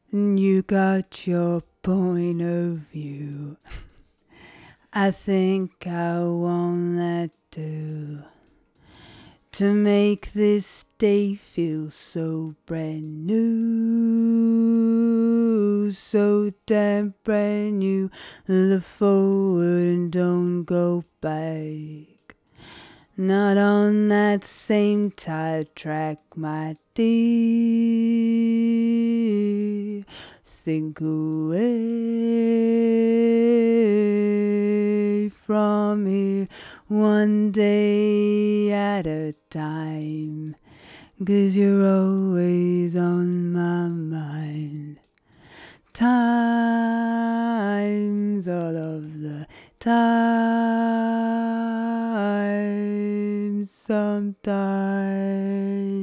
You got your point of view. I think I want that too. To make this day feel so brand new. So damn brand new. Look forward and don't go back. Not on that same tired track, my dear. Sink away from here one day at a time. 'Cause you're always on my mind. Times, all of the time. Sometimes